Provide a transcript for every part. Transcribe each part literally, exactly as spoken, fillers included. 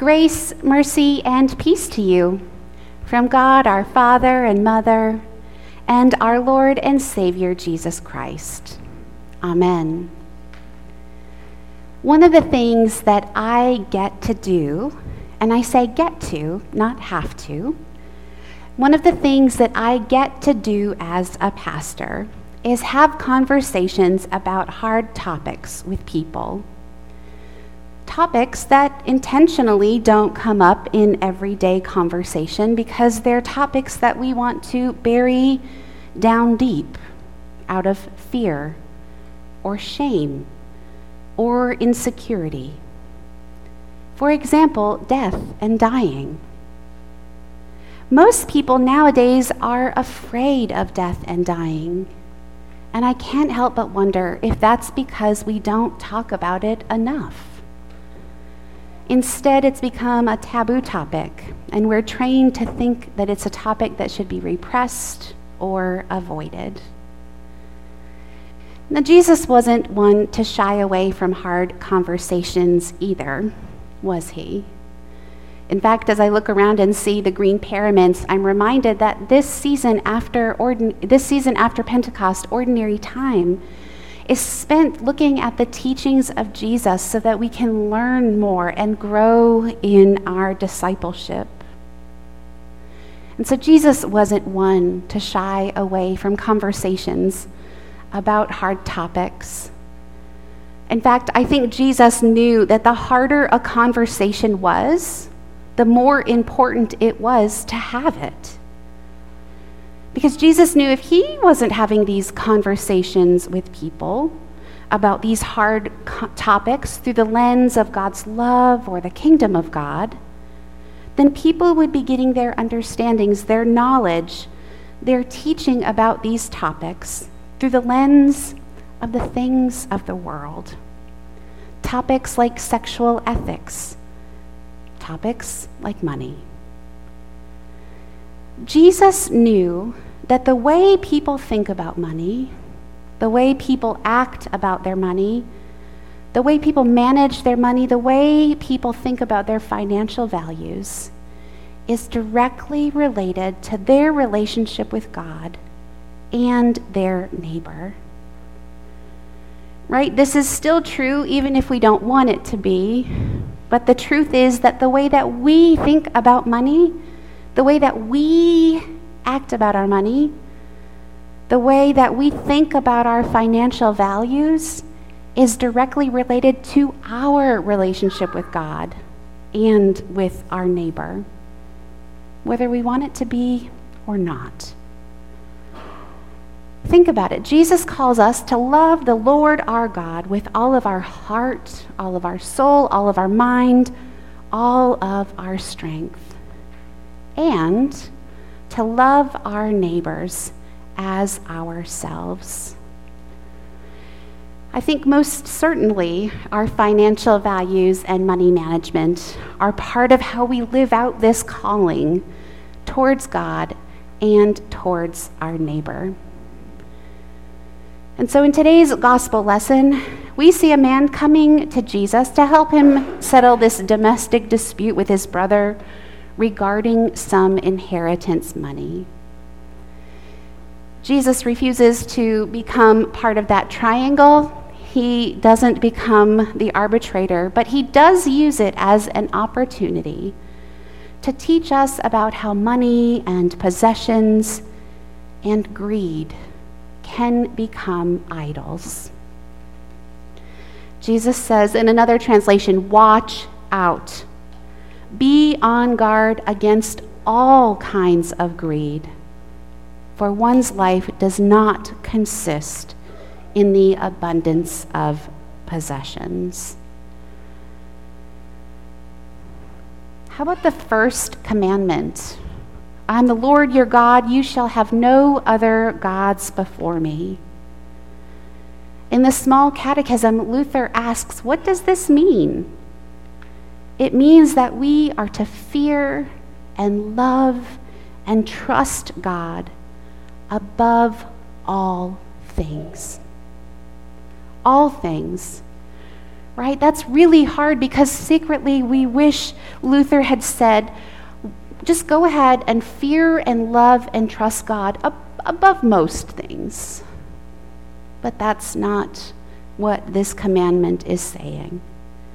Grace, mercy, and peace to you from God our Father and Mother and our Lord and Savior Jesus Christ. Amen. One of the things that I get to do, and I say get to, not have to, one of the things that I get to do as a pastor is have conversations about hard topics with people. Topics that intentionally don't come up in everyday conversation because they're topics that we want to bury down deep out of fear or shame or insecurity. For example, death and dying. Most people nowadays are afraid of death and dying, and I can't help but wonder if that's because we don't talk about it enough. Instead, it's become a taboo topic, and we're trained to think that it's a topic that should be repressed or avoided. Now, Jesus wasn't one to shy away from hard conversations either, was he? In fact, as I look around and see the green pyramids, I'm reminded that this season after ordin- this season after Pentecost, ordinary time, is spent looking at the teachings of Jesus so that we can learn more and grow in our discipleship. And so Jesus wasn't one to shy away from conversations about hard topics. In fact, I think Jesus knew that the harder a conversation was, the more important it was to have it. Because Jesus knew if he wasn't having these conversations with people about these hard co- topics through the lens of God's love or the kingdom of God, then people would be getting their understandings, their knowledge, their teaching about these topics through the lens of the things of the world. Topics like sexual ethics, topics like money. Jesus knew that the way people think about money, the way people act about their money, the way people manage their money, the way people think about their financial values is directly related to their relationship with God and their neighbor. Right? This is still true even if we don't want it to be, but the truth is that the way that we think about money, the way that we act about our money, the way that we think about our financial values is directly related to our relationship with God and with our neighbor, whether we want it to be or not. Think about it. Jesus calls us to love the Lord our God with all of our heart, all of our soul, all of our mind, all of our strength, and to love our neighbors as ourselves. I think most certainly our financial values and money management are part of how we live out this calling towards God and towards our neighbor. And so in today's gospel lesson, we see a man coming to Jesus to help him settle this domestic dispute with his brother regarding some inheritance money. Jesus refuses to become part of that triangle. He doesn't become the arbitrator, but he does use it as an opportunity to teach us about how money and possessions and greed can become idols. Jesus says in another translation, watch out. Be on guard against all kinds of greed, for one's life does not consist in the abundance of possessions. How about the first commandment? I'm the Lord your God, you shall have no other gods before me. In the small catechism, Luther asks, what does this mean? It means that we are to fear and love and trust God above all things. All things, right? That's really hard because secretly we wish Luther had said, just go ahead and fear and love and trust God ab- above most things. But that's not what this commandment is saying.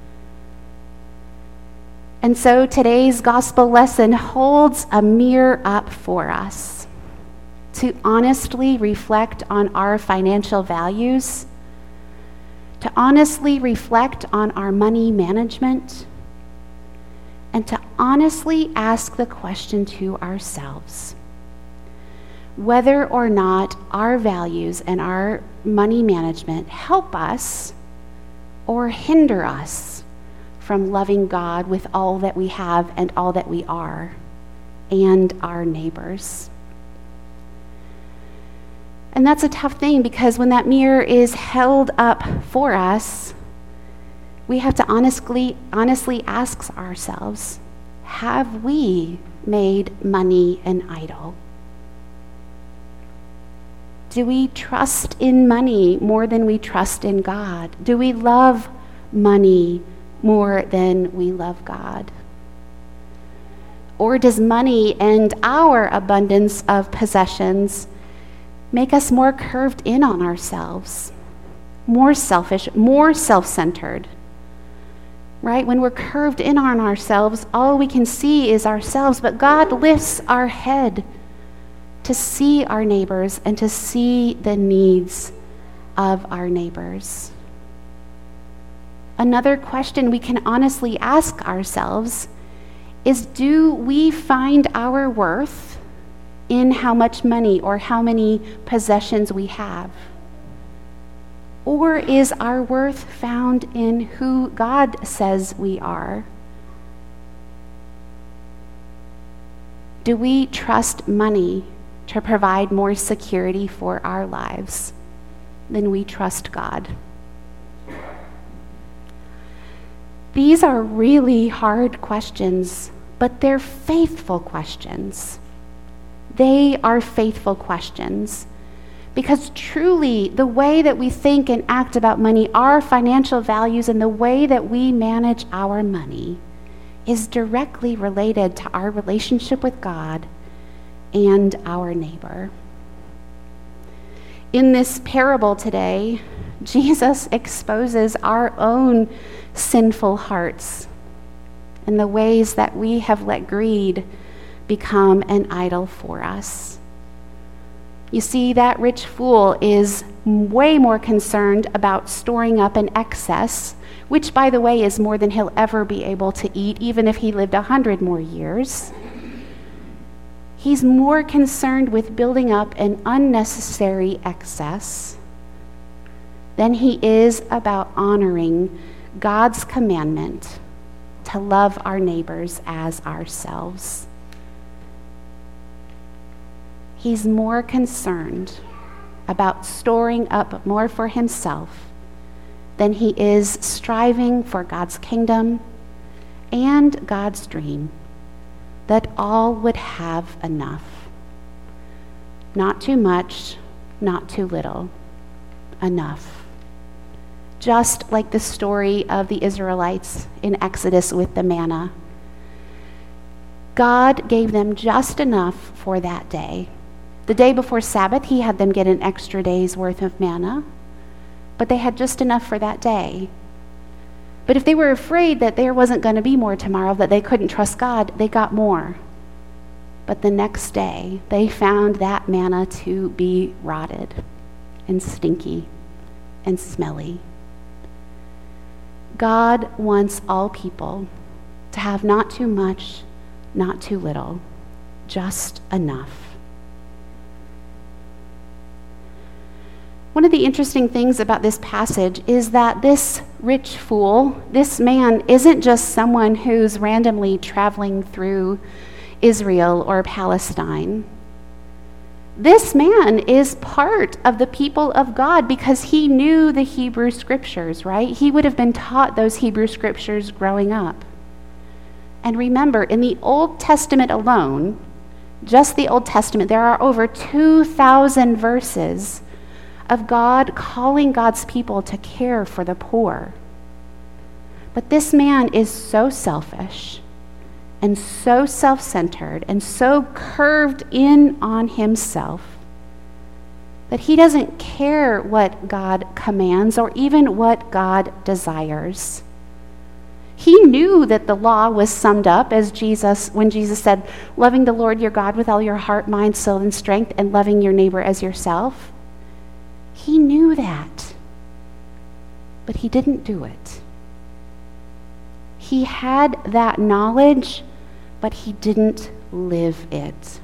And so today's gospel lesson holds a mirror up for us to honestly reflect on our financial values, to honestly reflect on our money management, and to honestly ask the question to ourselves whether or not our values and our money management help us or hinder us from loving God with all that we have and all that we are, and our neighbors. And that's a tough thing because when that mirror is held up for us, we have to honestly, honestly ask ourselves, have we made money an idol? Do we trust in money more than we trust in God? Do we love money more than we love God? Or does money and our abundance of possessions make us more curved in on ourselves, more selfish, more self-centered? Right? When we're curved in on ourselves, all we can see is ourselves, but God lifts our head to see our neighbors and to see the needs of our neighbors. Another question we can honestly ask ourselves is, do we find our worth in how much money or how many possessions we have? Or is our worth found in who God says we are? Do we trust money to provide more security for our lives than we trust God? These are really hard questions, but they're faithful questions. They are faithful questions. Because truly, the way that we think and act about money, our financial values, and the way that we manage our money is directly related to our relationship with God and our neighbor. In this parable today, Jesus exposes our own sinful hearts and the ways that we have let greed become an idol for us. You see, that rich fool is way more concerned about storing up an excess, which, by the way, is more than he'll ever be able to eat, even if he lived a hundred more years. He's more concerned with building up an unnecessary excess than he is about honoring God's commandment to love our neighbors as ourselves. He's more concerned about storing up more for himself than he is striving for God's kingdom and God's dream, that all would have enough. Not too much, not too little, enough. Just like the story of the Israelites in Exodus with the manna. God gave them just enough for that day. The day before Sabbath, he had them get an extra day's worth of manna, but they had just enough for that day. But if they were afraid that there wasn't going to be more tomorrow, that they couldn't trust God, they got more. But the next day, they found that manna to be rotted and stinky and smelly. God wants all people to have not too much, not too little, just enough. One of the interesting things about this passage is that this rich fool, this man, isn't just someone who's randomly traveling through Israel or Palestine. This man is part of the people of God because he knew the Hebrew scriptures, right? He would have been taught those Hebrew scriptures growing up. And remember, in the Old Testament alone, just the Old Testament, there are over two thousand verses of God calling God's people to care for the poor. But this man is so selfish and so self-centered and so curved in on himself that he doesn't care what God commands or even what God desires. He knew that the law was summed up as Jesus, when Jesus said, loving the Lord your God with all your heart, mind, soul, and strength, and loving your neighbor as yourself. He knew that, but he didn't do it. He had that knowledge, but he didn't live it.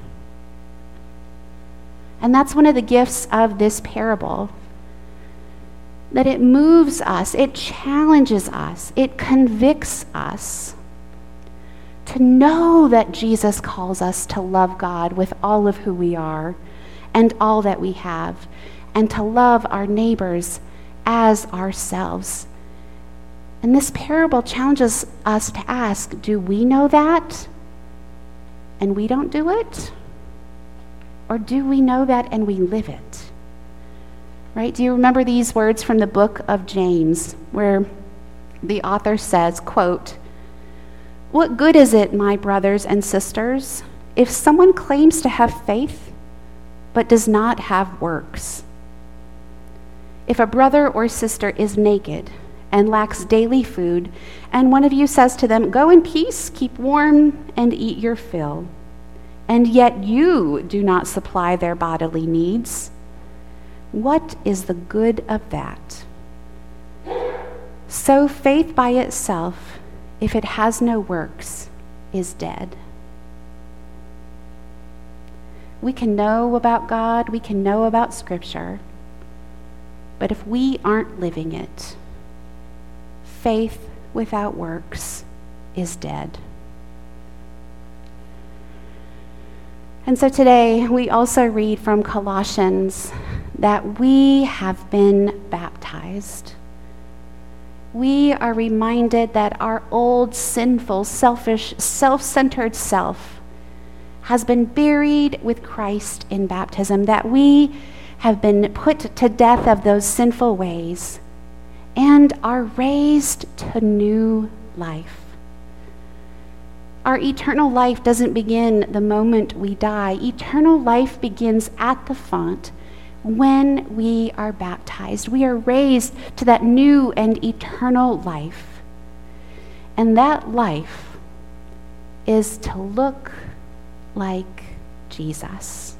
And that's one of the gifts of this parable, that it moves us, it challenges us, it convicts us to know that Jesus calls us to love God with all of who we are and all that we have, and to love our neighbors as ourselves. And this parable challenges us to ask, do we know that and we don't do it? Or do we know that and we live it? Right? Do you remember these words from the book of James, where the author says, quote, "What good is it, my brothers and sisters, if someone claims to have faith but does not have works? If a brother or sister is naked and lacks daily food, and one of you says to them, 'Go in peace, keep warm, and eat your fill,' and yet you do not supply their bodily needs, what is the good of that? So faith by itself, if it has no works, is dead." We can know about God, we can know about Scripture, but if we aren't living it, faith without works is dead. And so today we also read from Colossians that we have been baptized. We are reminded that our old, sinful, selfish, self-centered self has been buried with Christ in baptism, that we have been put to death of those sinful ways and are raised to new life. Our eternal life doesn't begin the moment we die. Eternal life begins at the font when we are baptized. We are raised to that new and eternal life. And that life is to look like Jesus.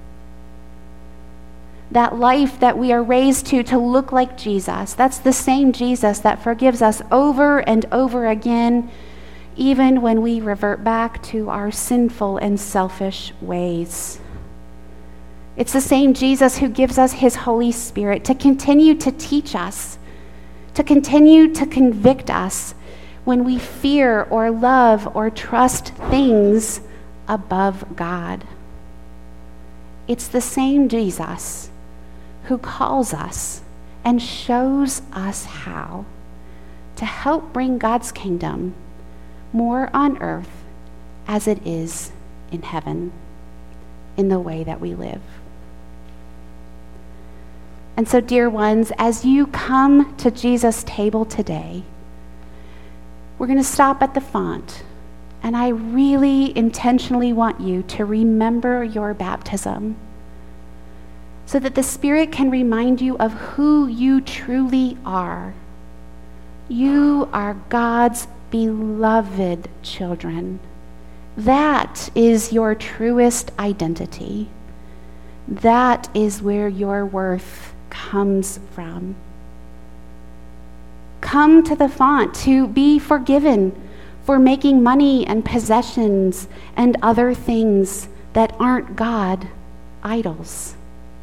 That life that we are raised to, to look like Jesus, that's the same Jesus that forgives us over and over again, even when we revert back to our sinful and selfish ways. It's the same Jesus who gives us his Holy Spirit to continue to teach us, to continue to convict us when we fear or love or trust things above God. It's the same Jesus who calls us and shows us how to help bring God's kingdom more on earth as it is in heaven, in the way that we live. And so, dear ones, as you come to Jesus' table today, we're going to stop at the font, and I really intentionally want you to remember your baptism so that the Spirit can remind you of who you truly are. You are God's beloved children. That is your truest identity. That is where your worth comes from. Come to the font to be forgiven for making money and possessions and other things that aren't God idols.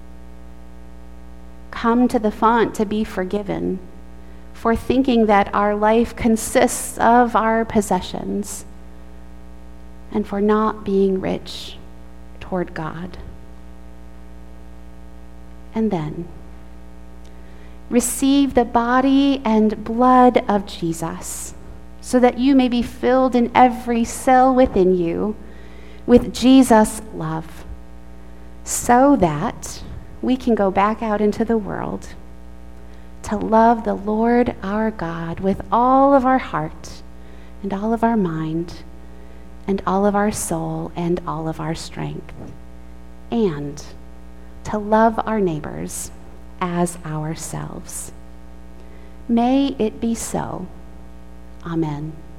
Come to the font to be forgiven for thinking that our life consists of our possessions and for not being rich toward God. And then receive the body and blood of Jesus so that you may be filled in every cell within you with Jesus' love, so that we can go back out into the world to to love the Lord our God with all of our heart and all of our mind and all of our soul and all of our strength, and to love our neighbors as ourselves. May it be so. Amen.